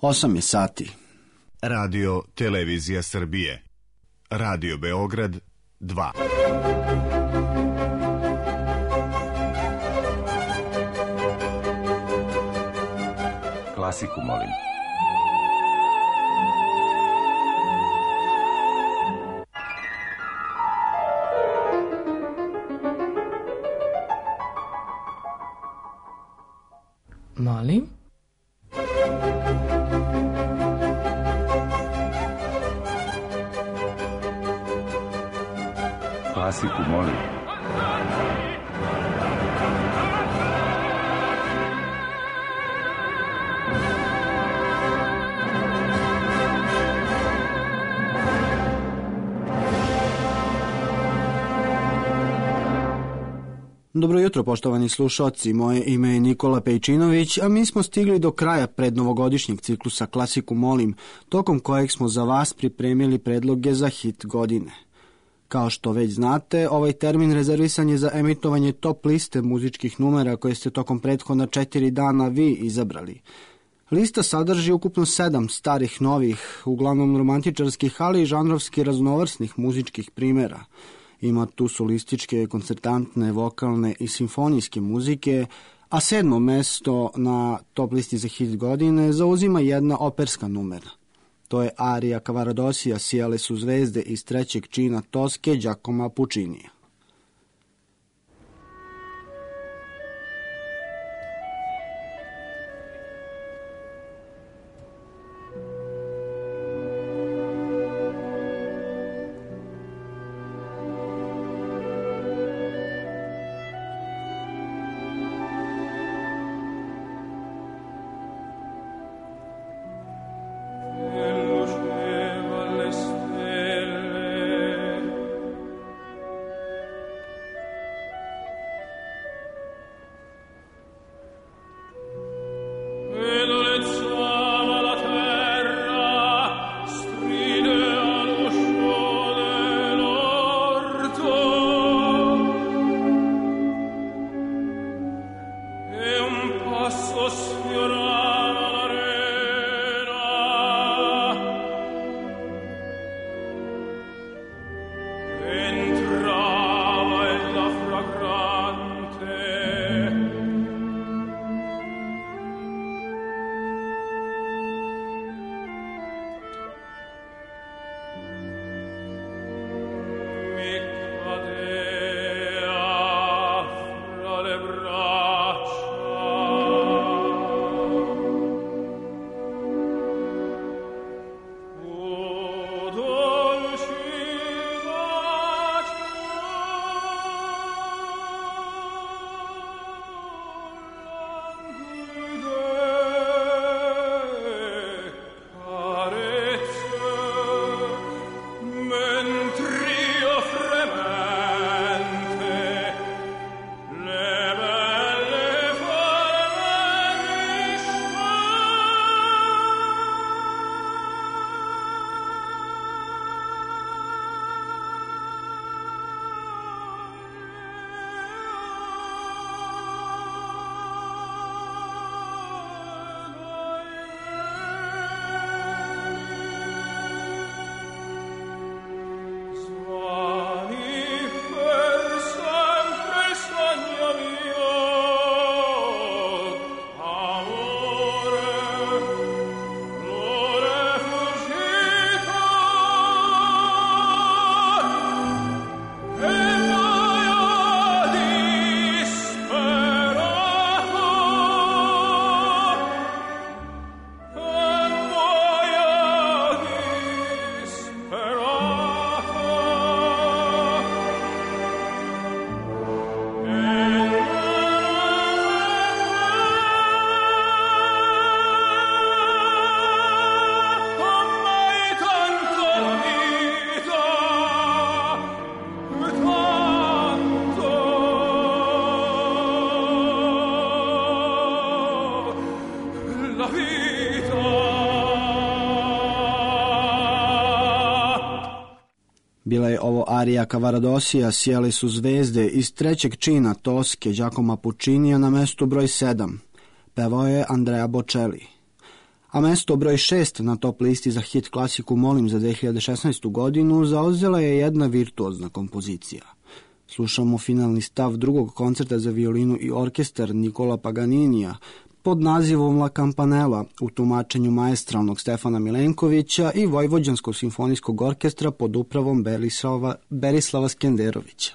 8 je sati. Radio Televizija Srbije. Radio Beograd 2. Klasiku, molim. Molim? Klasiku, molim. Dobro jutro, poštovani slušalci, moje ime je Nikola Pejčinović, a mi smo stigli do kraja prednovogodišnjeg ciklusa Klasiku molim, tokom kojeg smo za vas pripremili predloge za hit godine. Kao što već znate, ovaj termin rezervisan je za emitovanje top liste muzičkih numera koje ste tokom prethodna 4 dana vi izabrali. Lista sadrži ukupno 7 starih, novih, uglavnom romantičarskih, ali i žanrovski raznovrsnih muzičkih primjera. Ima tu solističke, koncertantne, vokalne i simfonijske muzike, a 7. mesto na top listi za hit godine zauzima jedna operska numera. To je arija Cavaradosija Sijale su zvezde iz 3. čina Toske Giacomo Puccinija. Bila je ovo arija Cavaradosija Sijale su zvezde iz 3. čina Toske Giacomo Puccinija na mestu broj 7. Pevao je Andrea Bocelli. A mesto broj 6 na top listi za hit klasiku Molim za 2016. godinu zauzela je jedna virtuozna kompozicija. Slušamo finalni stav drugog koncerta za violinu i orkestar Nikola Paganinija pod nazivom La Campanella u tumačenju maestralnog Stefana Milenkovića i Vojvođanskog simfonijskog orkestra pod upravom Berislava Skenderovića.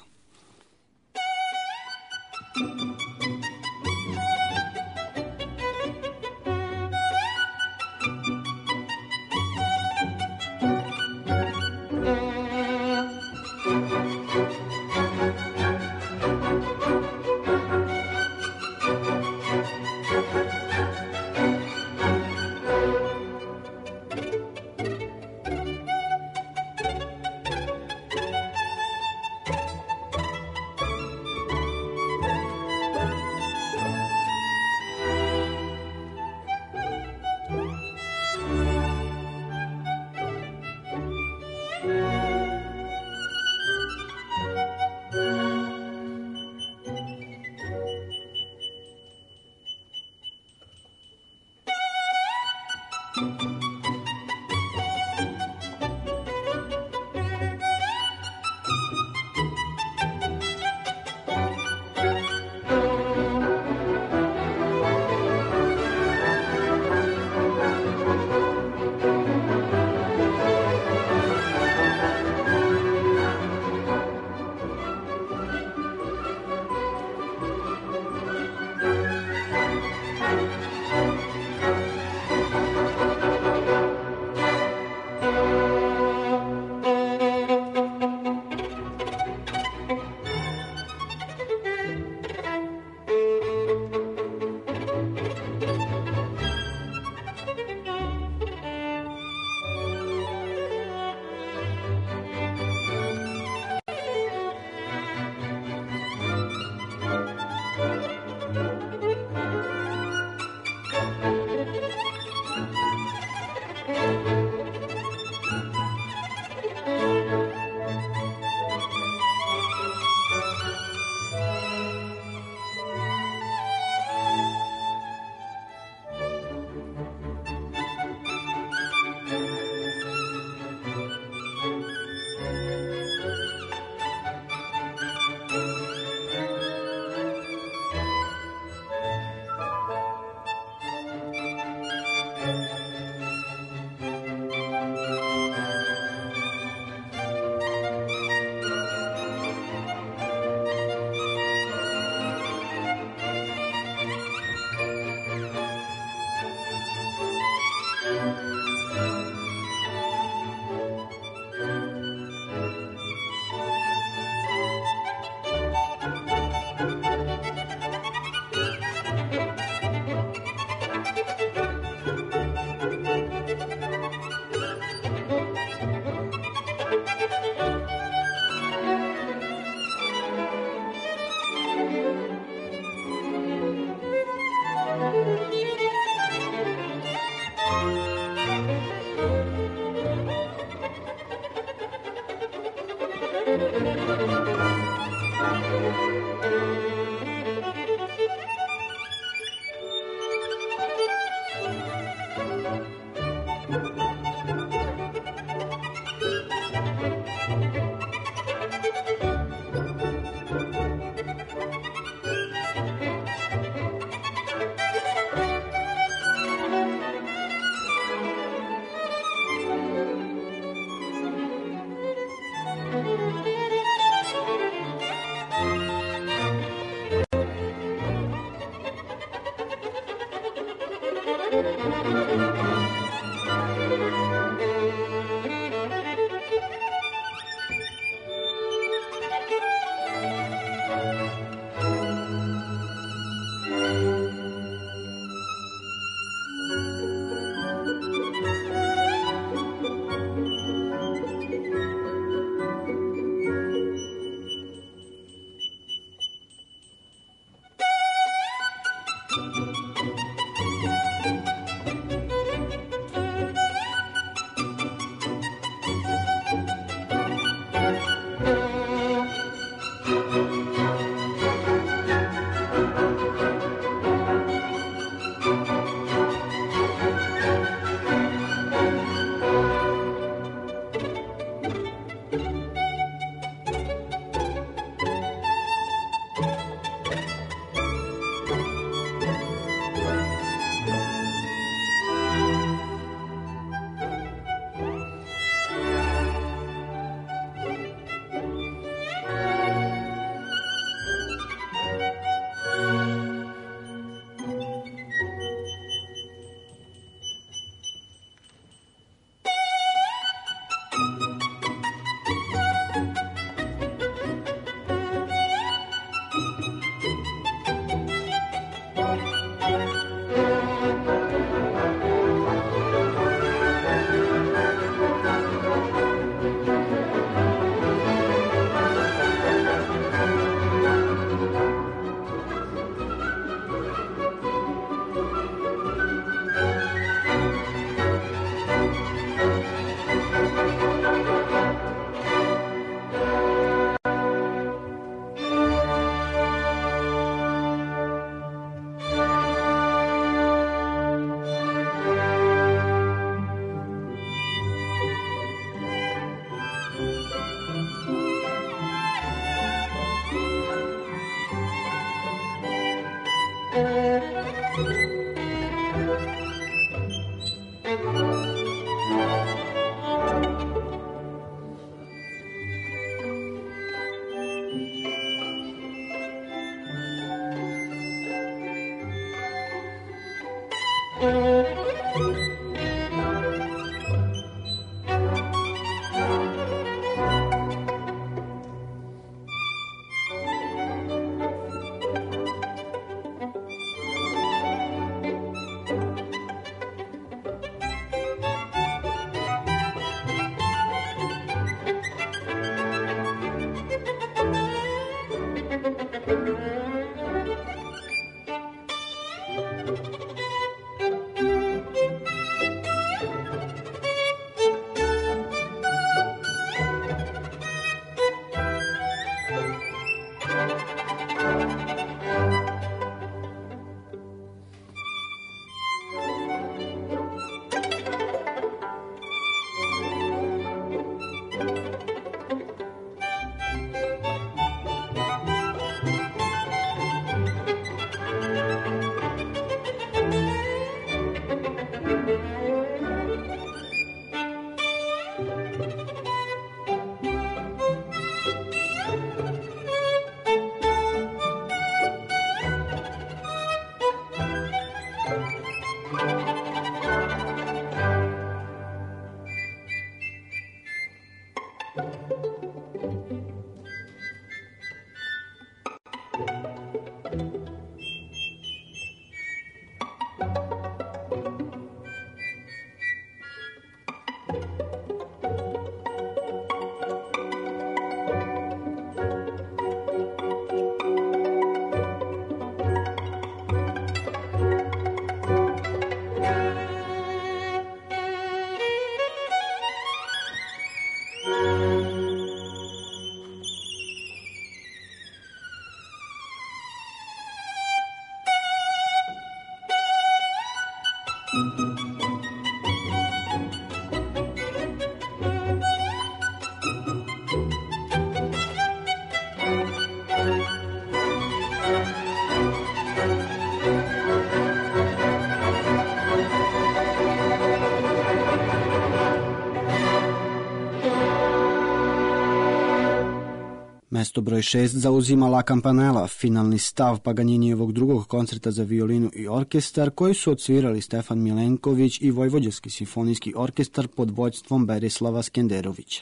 Mesto broj 6 zauzima La Campanella, finalni stav Paganjinijevog drugog koncerta za violinu i orkestar, koji su odsvirali Stefan Milenković i Vojvođanski simfonijski orkestar pod vođstvom Berislava Skenderovića.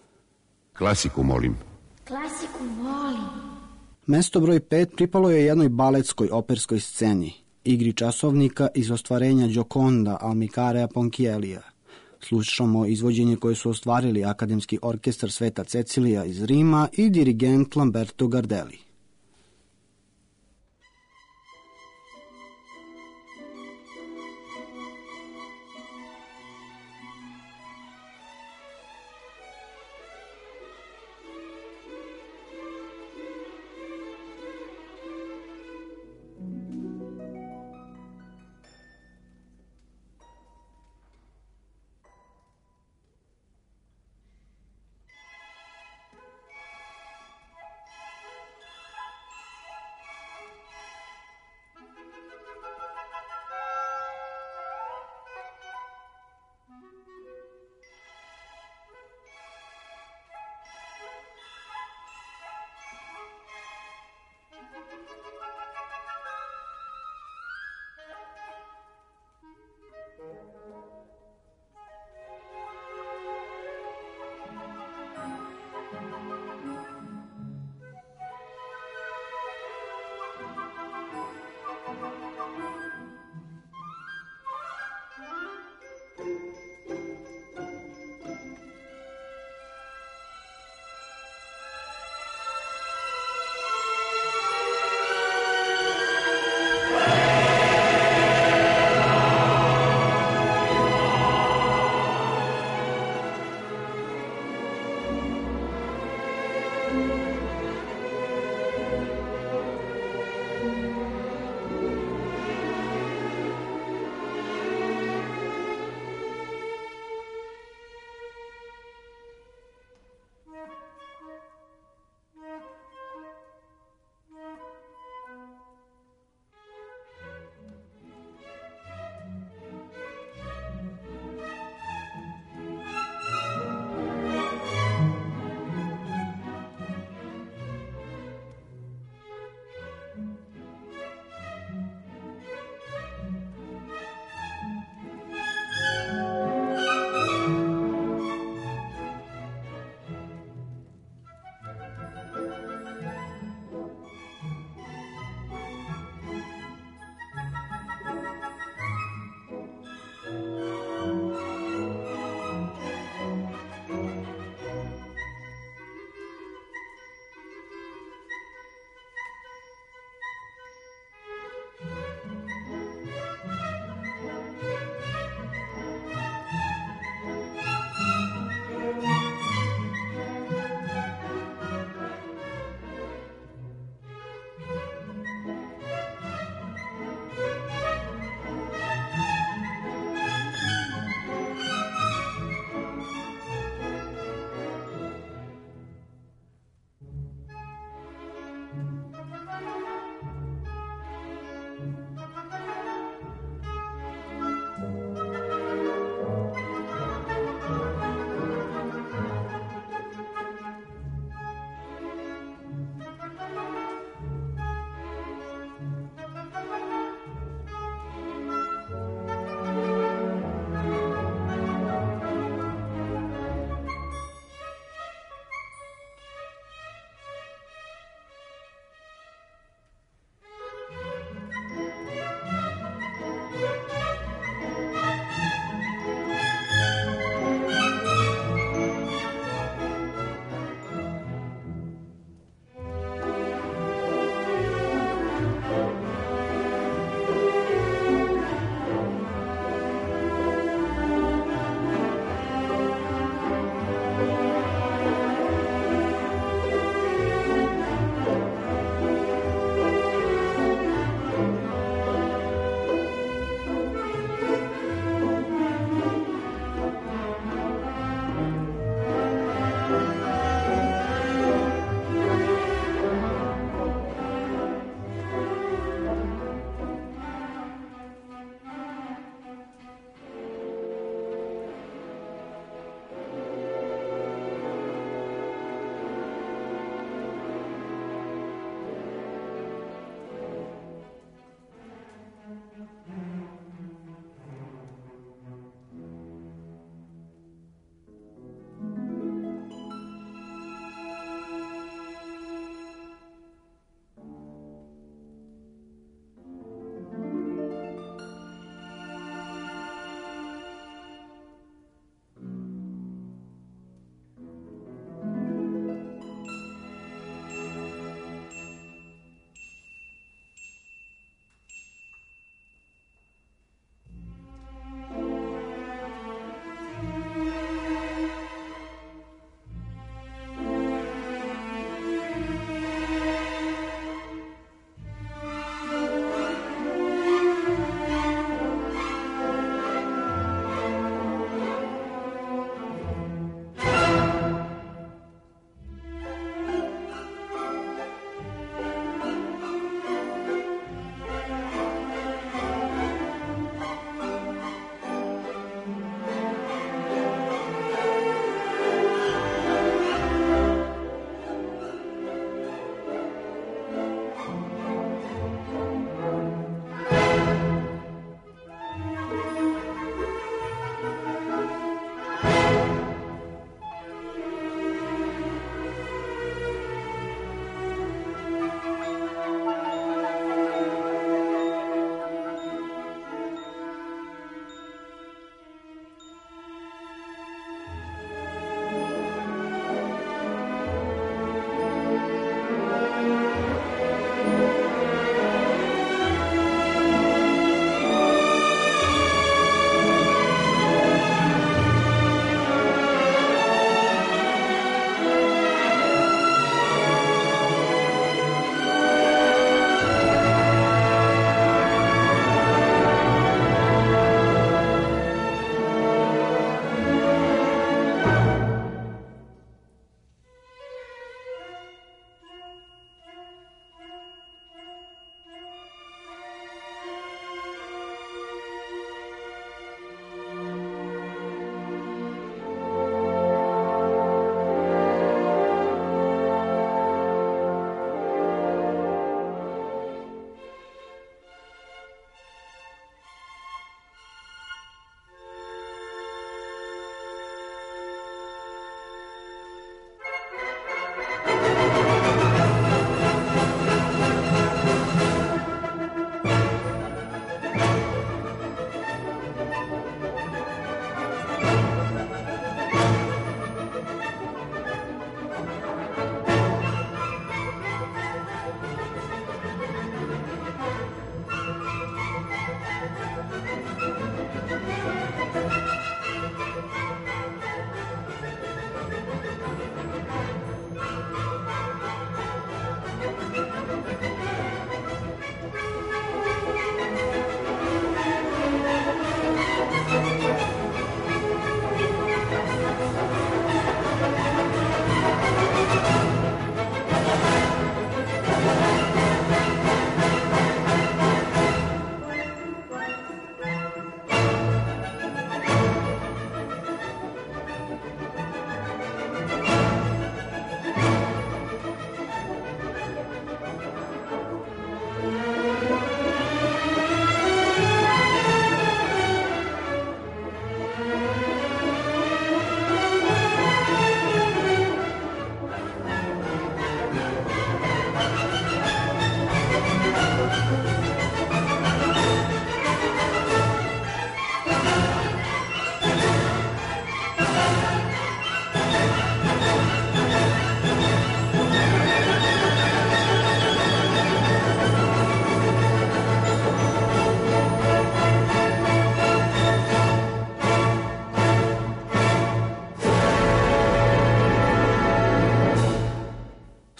Klasiku molim. Klasiku volim. Mesto broj 5 pripalo je jednoj baletskoj operskoj sceni, igri časovnika iz ostvarenja Gioconda Almicarea Ponchiellija. Slušamo izvođenje koje su ostvarili Akademski orkestar Sveta Cecilija iz Rima i dirigent Lamberto Gardelli.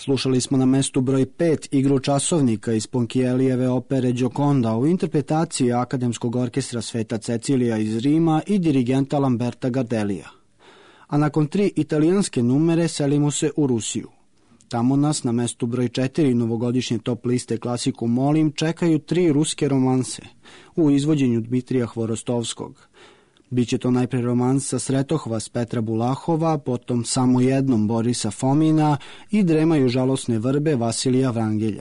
Slušali smo na mestu broj 5 igru časovnika iz Ponchiellijeve opere Gioconda u interpretaciji Akademskog orkestra Sveta Cecilija iz Rima i dirigenta Lamberta Gardellija. A nakon 3 italijanske numere selimo se u Rusiju. Tamo nas na mestu broj 4 novogodišnje top liste Klasiku molim čekaju 3 ruske romanse u izvođenju Dmitrija Hvorostovskog. Biće to najpre romansa Sretohvas Petra Bulahova, potom Samo jednom Borisa Fomina i Dremaju žalosne vrbe Vasilija Vrangelja.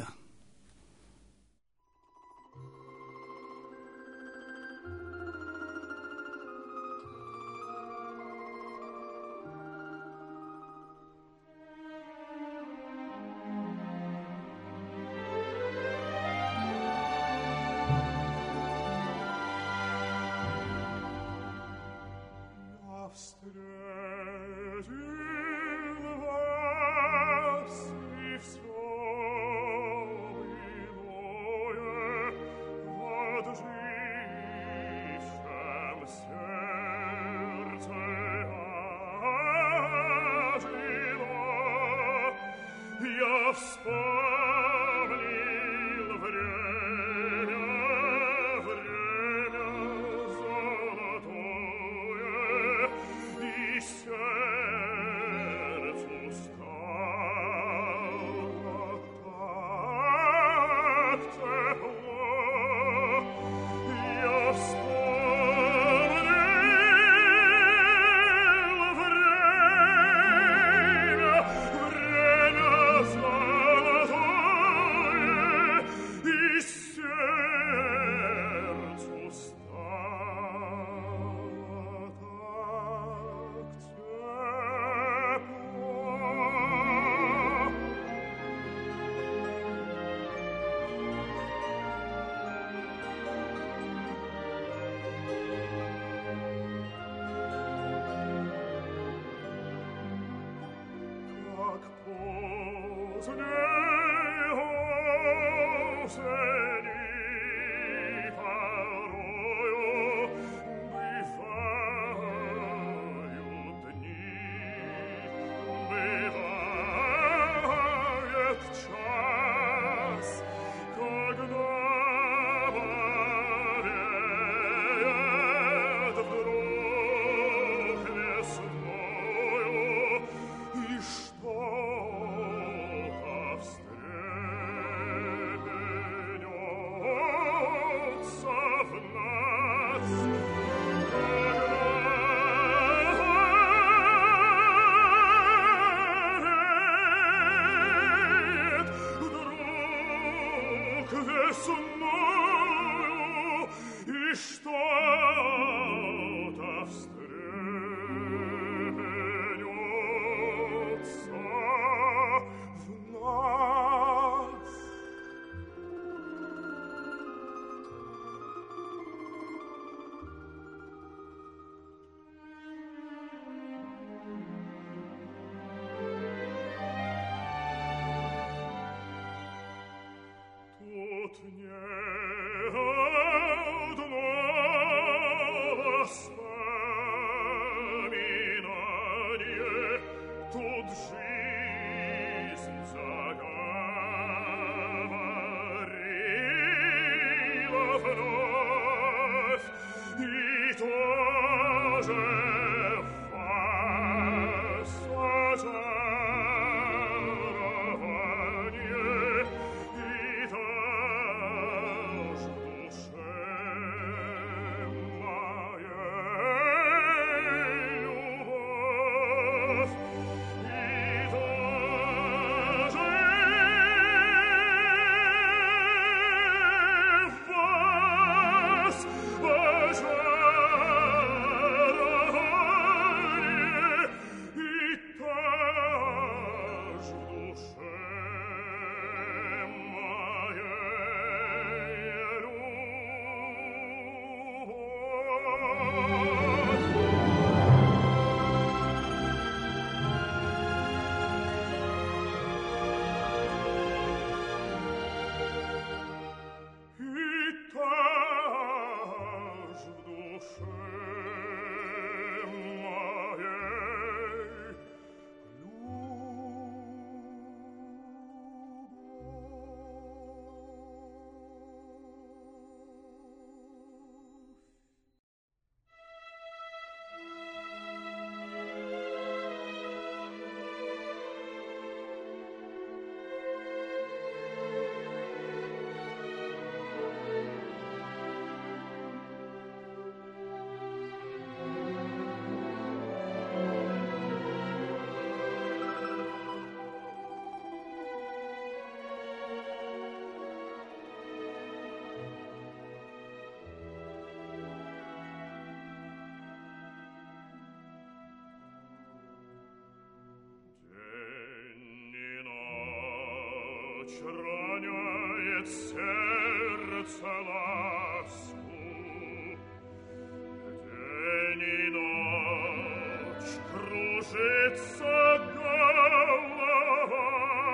роняет сердце ласку. День и ночь кружится голова,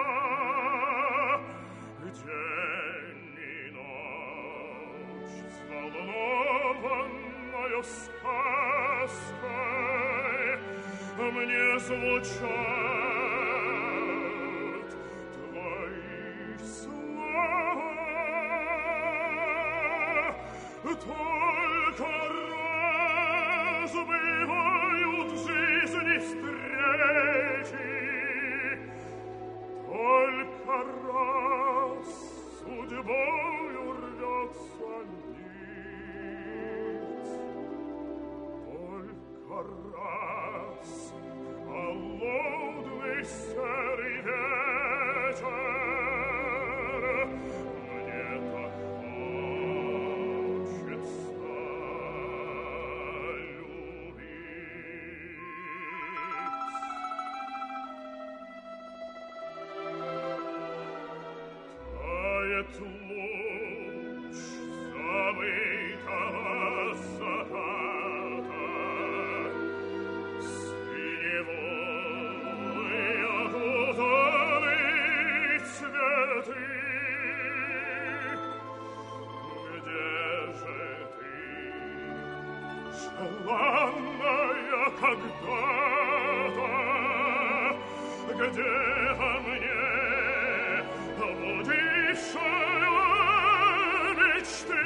день и ночь взволнованною сказкой мне звучат твои слова. Только разбивают жизни встречи, только раз судьбою рвется нить, только раз холодный серый вечер мне так хочется любить. Тает луч забытого заката, синевой окутаны цветы. Где же ты, желанная когда-то, где во мне будившая мечты?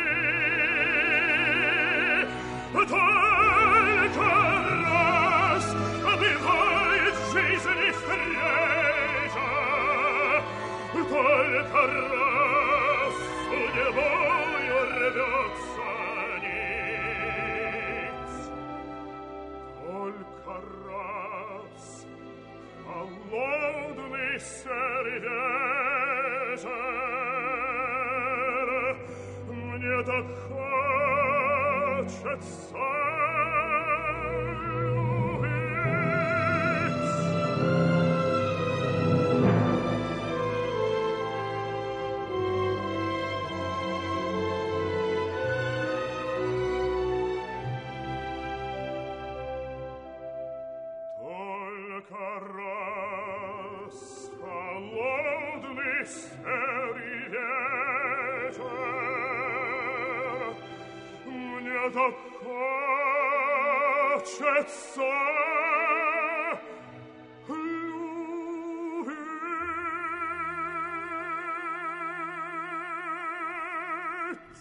Только раз бывает в жизни встреча, только раз судьбою рвется нить, только раз холодный серый вечер мне так хочется только раз холодный серый вечер мне так хочется любить.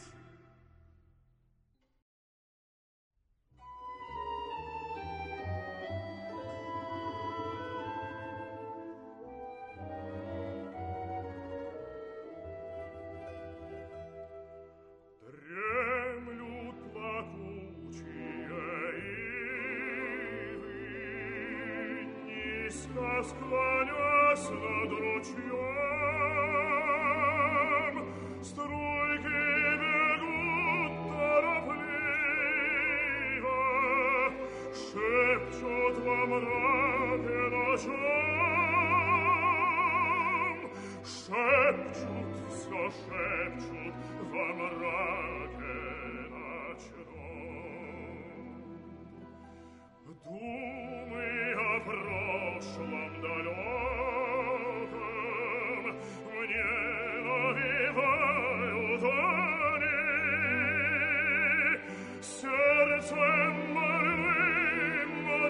Дремлют плакучие ивы, низко склонясь над ручьем, струйки бегут торопливо, шепчут во мраке ночном, шепчут, все шепчут во мраке ночном. Думы о прошлом далеком мне навевают они, сердцем больным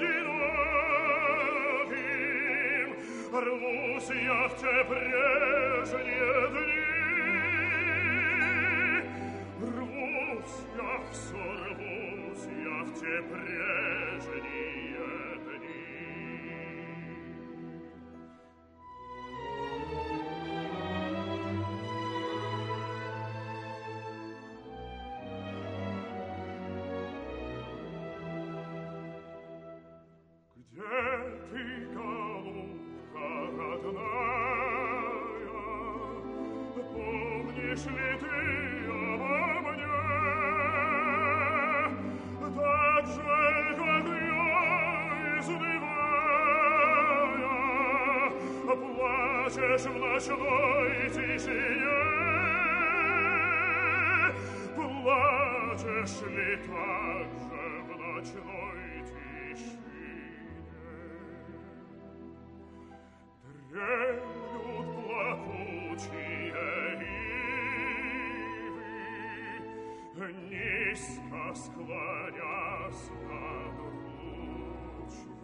одиноким рвусь я в те прежние дни. Все рвусь я в те прежние дни. Где ты, голубка родная, помнишь ли ты обо мне? Так же, как я плачешь в ночной тишине? Плачешь ли так же в ночной тишине? Дремлют плакучие ивы, низко склонясь над ручьем.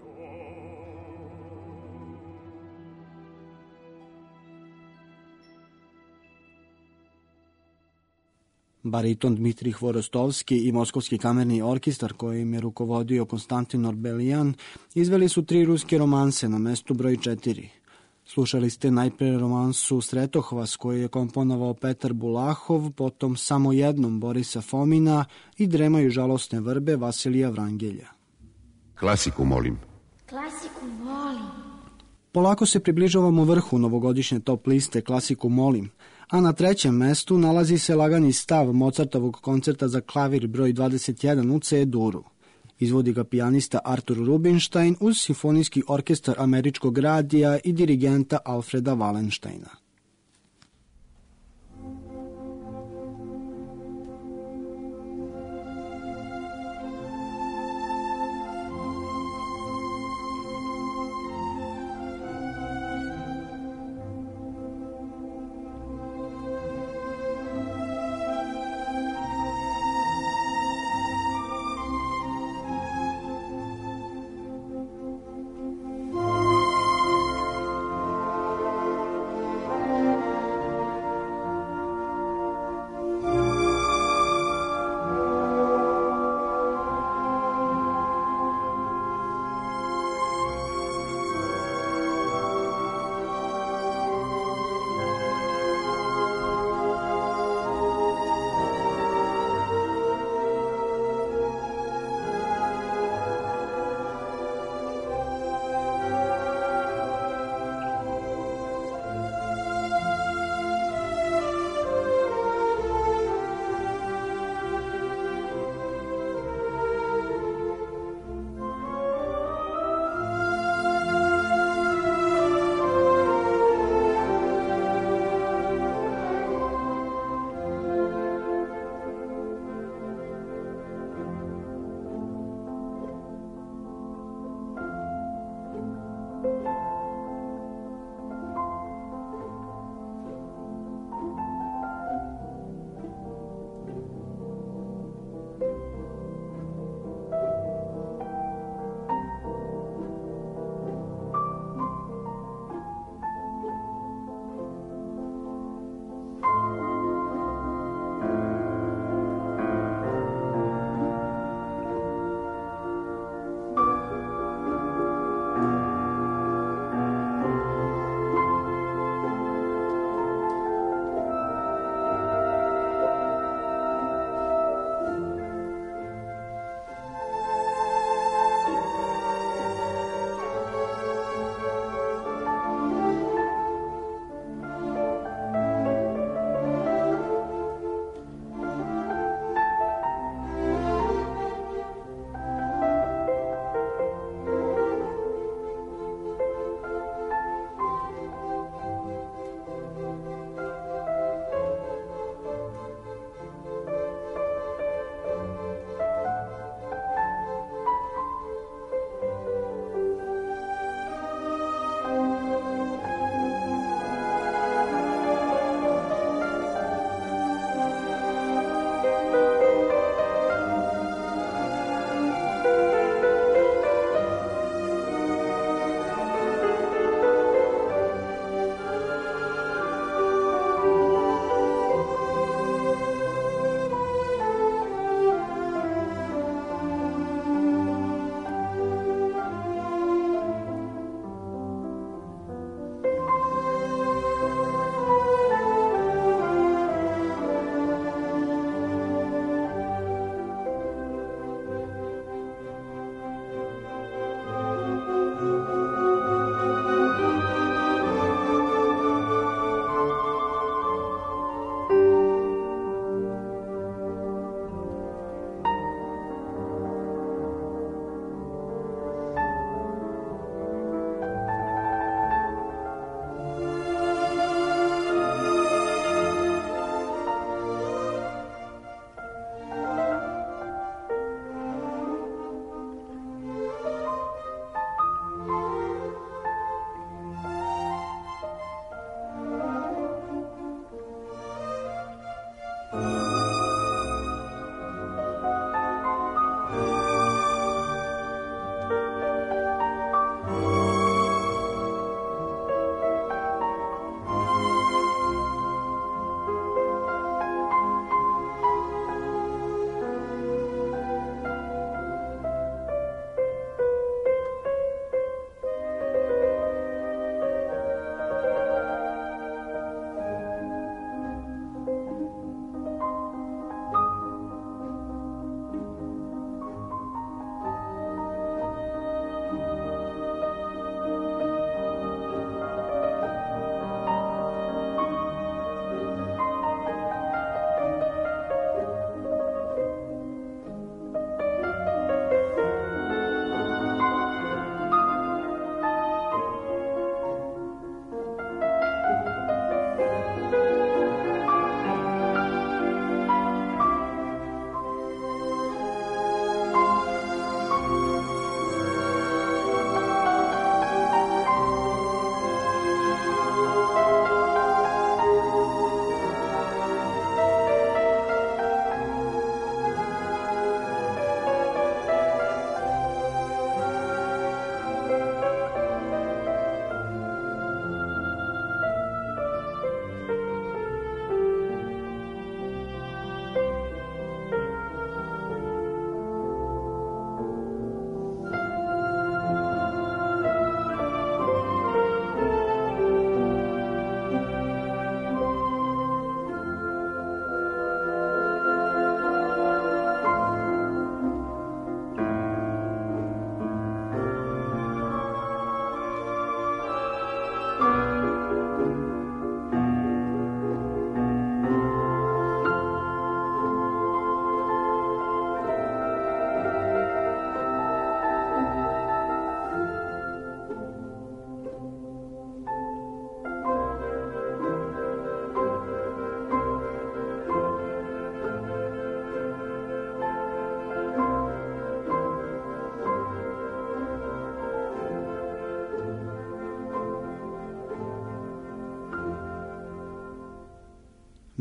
Bariton Dmitrij Hvorostovski i Moskovski kamerni orkestar kojim je rukovodio Konstantin Orbelian izveli su 3 ruske romanse na mestu broj 4. Slušali ste najpre romansu Sretohvas koju je komponovao Petar Bulahov, potom Samo jednom Borisa Fomina i Dremaju žalosne vrbe Vasilija Vrangelja. Klasiku molim. Klasiku volim. Polako se približavamo vrhu novogodišnje top liste Klasiku molim, a na 3. mestu nalazi se lagani stav Mozartovog koncerta za klavir broj 21 u C-duru. Izvodi ga pijanista Artur Rubinstein uz simfonijski orkestar Američkog radija i dirigenta Alfreda Wallensteina.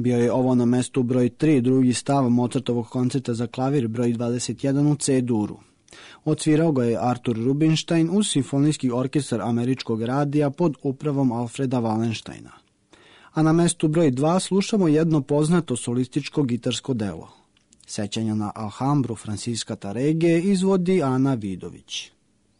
Bio je ovo na mestu broj 3, drugi stav Mozartovog koncerta za klavir broj 21 u C-duru. Odsvirao ga je Artur Rubinstein uz simfonijski orkestar Američkog radija pod upravom Alfreda Wallensteina. A na mestu broj 2 slušamo jedno poznato solističko gitarsko delo. Sećanja na Alhambru Francisca Tarrege izvodi Ana Vidović.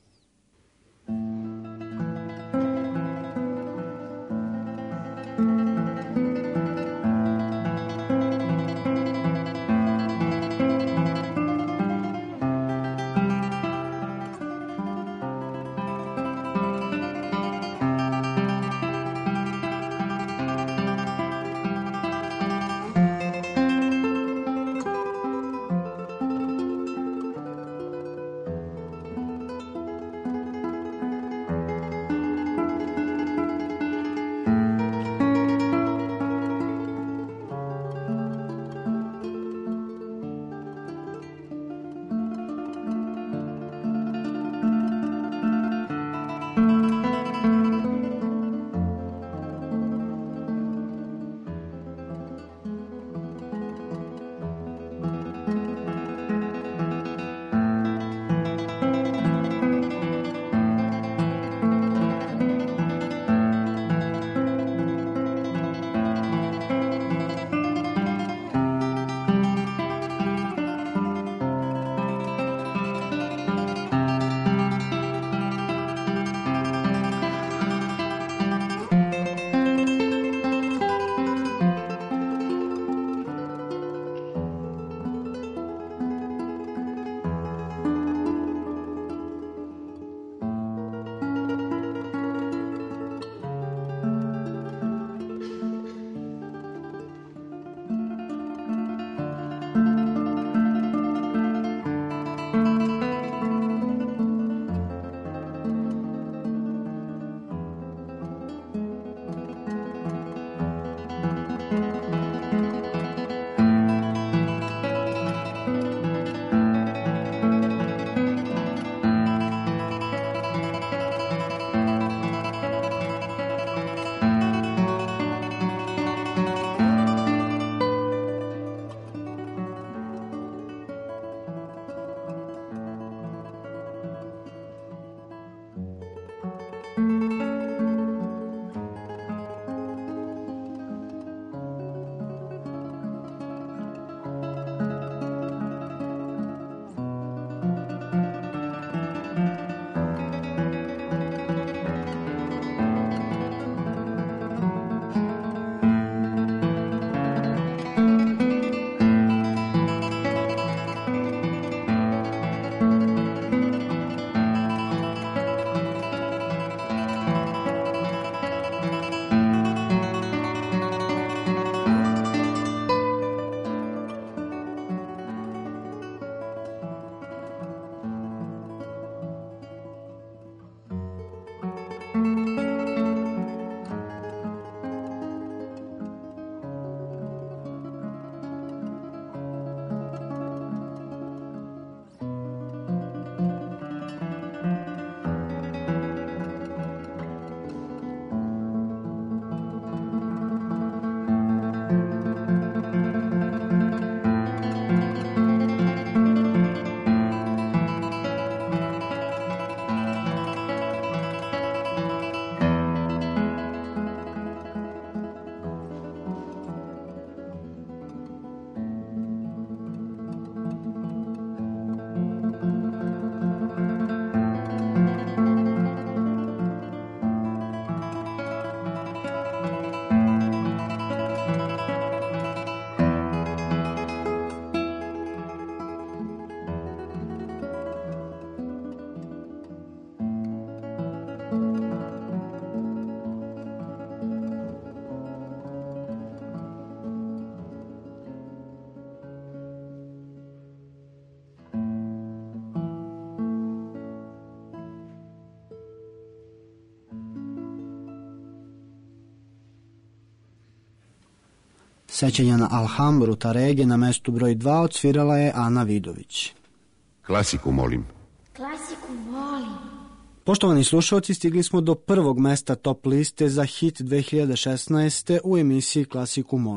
Sećanja na Alhambru Tarrege na mestu broj 2 odsvirala je Ana Vidović. Klasiku molim. Klasiku volim. Poštovani slušalci, stigli smo do prvog mesta top liste za hit 2016. u emisiji Klasiku molim.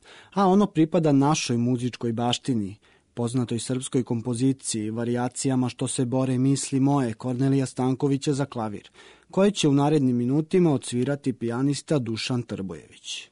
a ono pripada našoj muzičkoj baštini, poznatoj srpskoj kompoziciji, varijacijama Što se bore misli moje Kornelija Stankovića za klavir, koje će u narednim minutima odsvirati pijanista Dušan Trbojević.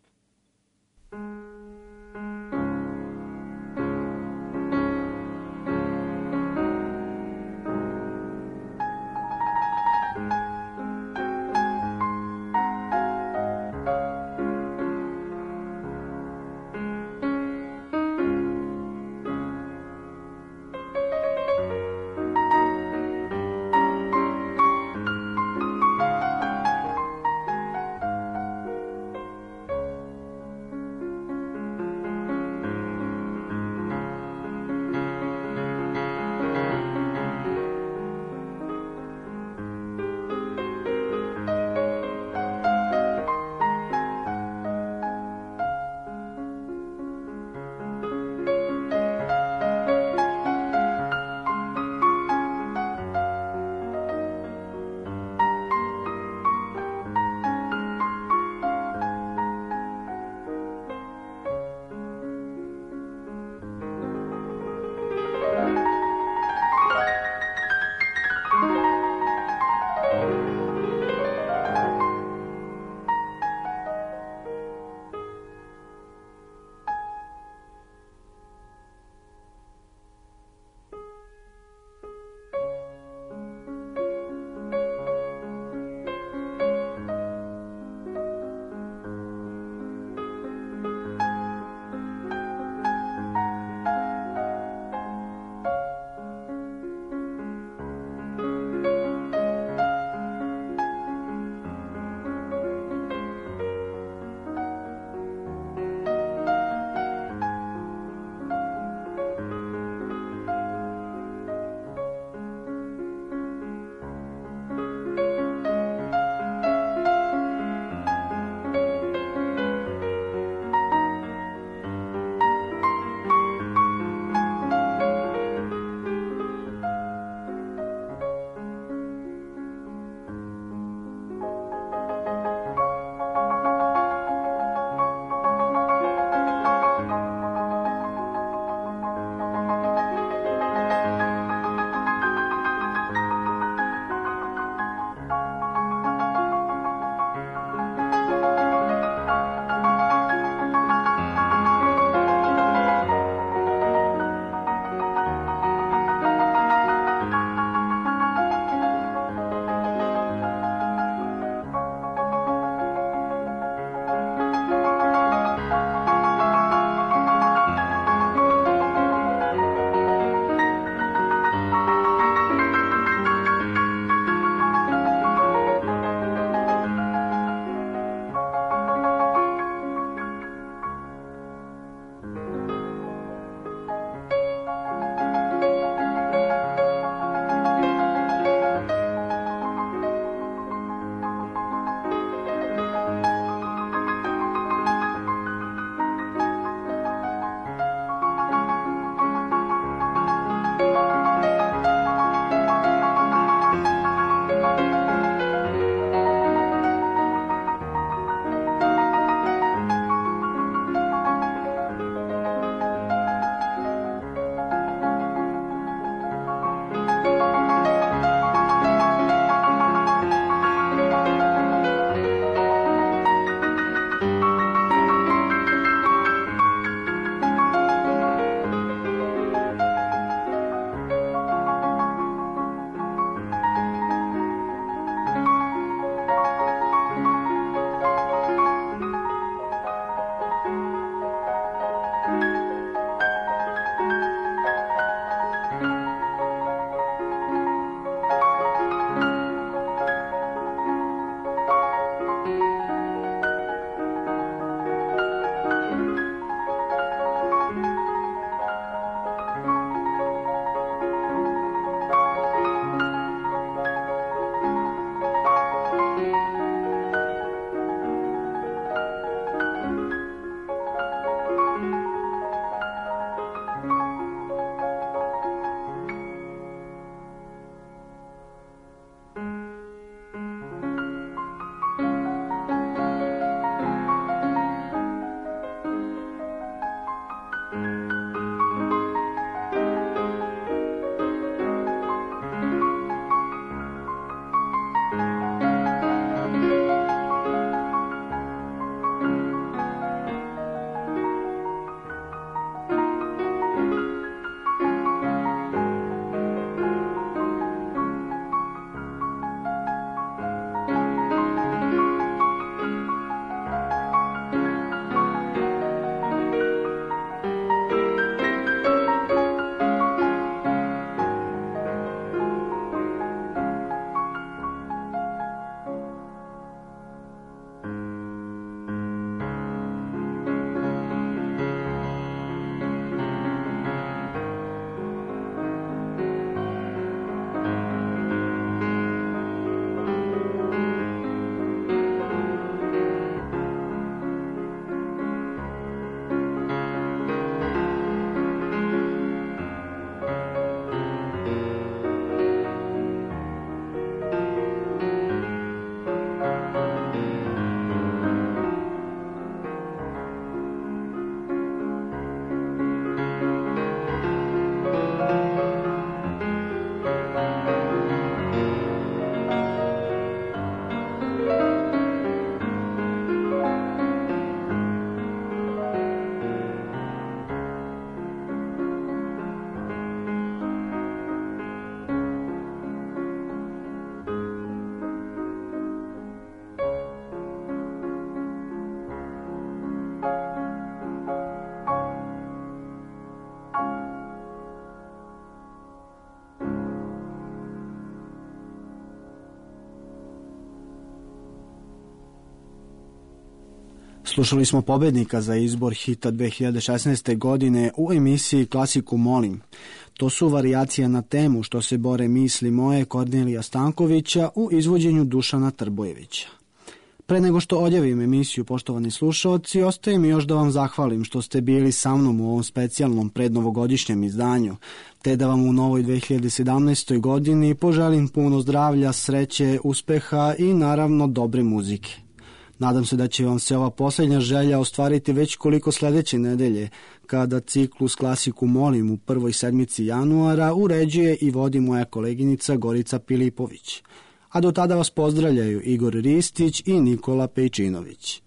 Slušali smo pobednika za izbor hita 2016. godine u emisiji Klasiku molim. To su varijacije na temu Što se bore misli moje Kornelija Stankovića u izvođenju Dušana Trbojevića. Pre nego što odjavim emisiju, poštovani slušaoci, ostaje mi još da vam zahvalim što ste bili sa mnom u ovom specijalnom prednovogodišnjem izdanju, te da vam u novoj 2017. godini poželim puno zdravlja, sreće, uspeha i naravno dobre muzike. Nadam se da će vam se ova posljednja želja ostvariti već koliko sljedeće nedelje, kada ciklus Klasiku molim u prvoj sedmici januara uređuje i vodi moja koleginica Gorica Pilipović. A do tada vas pozdravljaju Igor Ristić i Nikola Pejčinović.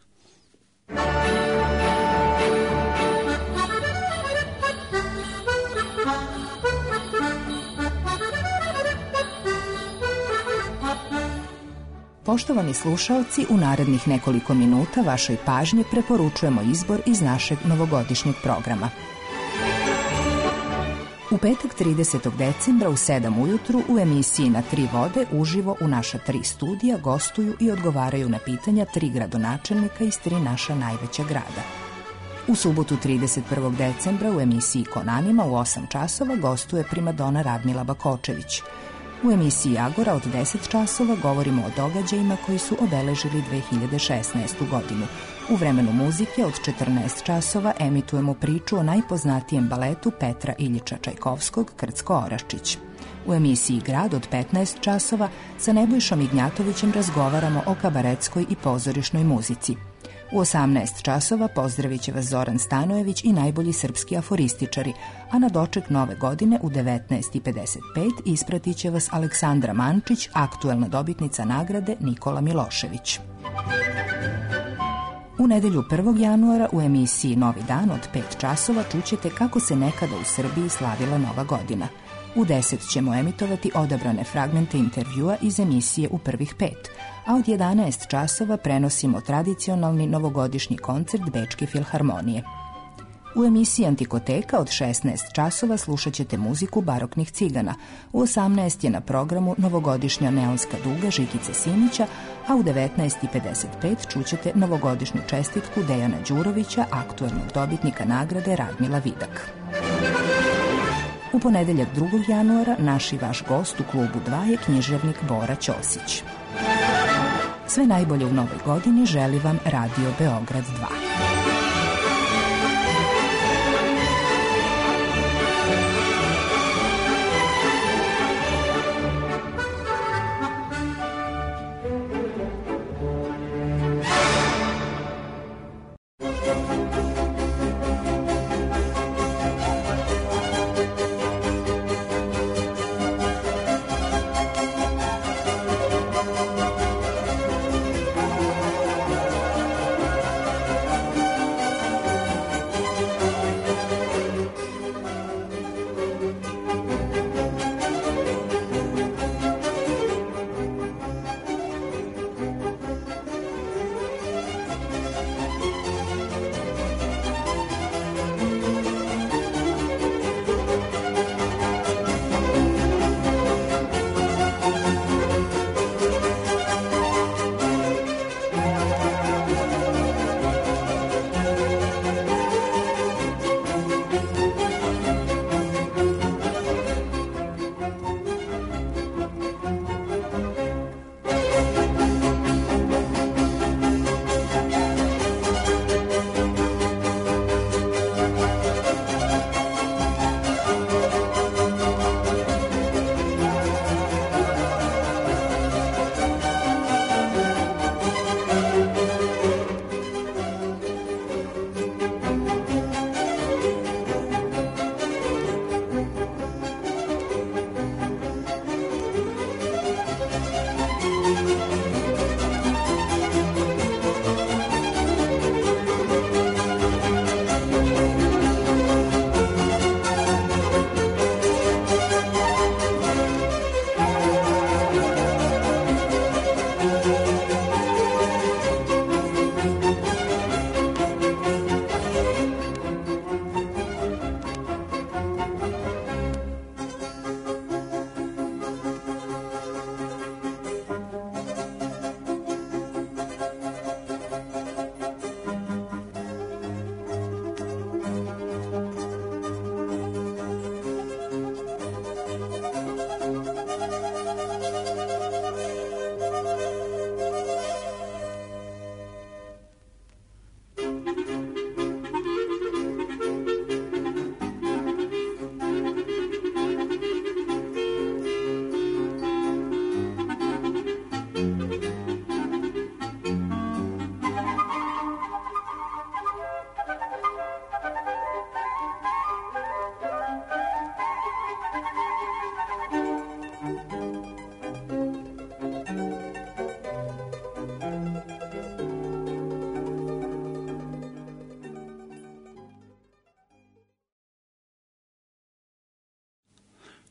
Poštovani slušaoci, u narednih nekoliko minuta vašoj pažnji preporučujemo izbor iz našeg novogodišnjeg programa. U petak 30. decembra u 7 ujutru u emisiji Na tri vode uživo u naša 3 studija gostuju i odgovaraju na pitanja 3 gradonačelnika iz 3 naša najveća grada. U subotu 31. decembra u emisiji Konanima u 8 časova gostuje primadona Radmila Bakočević. U emisiji Agora od 10 časova govorimo o događajima koji su obeležili 2016. godinu. U vremenu muzike od 14 časova emitujemo priču o najpoznatijem baletu Petra Iljiča Čajkovskog Krcko Oraščić. U emisiji Grad od 15 časova sa Nebojšom Ignjatovićem razgovaramo o kabaretskoj i pozorišnoj muzici. U 18 časova pozdravit će vas Zoran Stanojević i najbolji srpski aforističari, a na doček nove godine u 19:55 ispratit će vas Aleksandra Mančić, aktuelna dobitnica nagrade Nikola Milošević. U nedelju 1. januara u emisiji Novi dan od 5 časova čućete kako se nekada u Srbiji slavila Nova godina. U 10 ćemo emitovati odabrane fragmente intervjua iz emisije U prvih 5, a od 11 časova prenosimo tradicionalni novogodišnji koncert Bečke filharmonije. U emisiji Antikoteka od 16 časova slušat ćete muziku baroknih cigana. U 18 je na programu novogodišnja neonska duga Žikice Simića, a u 19:55 čućete novogodišnju čestitku Dejana Đurovića, aktuelnog dobitnika nagrade Radmila Vidak. U ponedeljak 2. januara naš i vaš gost u klubu 2 je književnik Bora Ćosić. Sve najbolje u novoj godini želi vam Radio Beograd 2.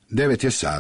9 je sati.